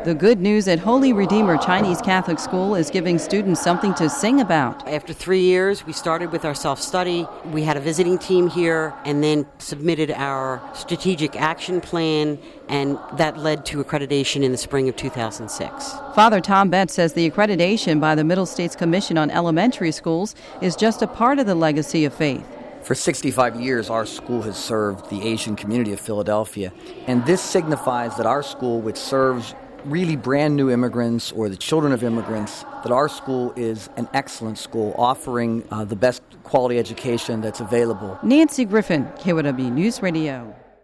The good news at Holy Redeemer Chinese Catholic School is giving students something to sing about. After 3 years, we started with our self-study. We had a visiting team here and then submitted our strategic action plan, and that led to accreditation in the spring of 2006. Father Tom Betts says the accreditation by the Middle States Commission on Elementary Schools is just a part of the legacy of faith. For 65 years, our school has served the Asian community of Philadelphia, and this signifies that our school, which serves really brand new immigrants or the children of immigrants, that our school is an excellent school offering the best quality education that's available. Nancy Griffin, KYW News Radio.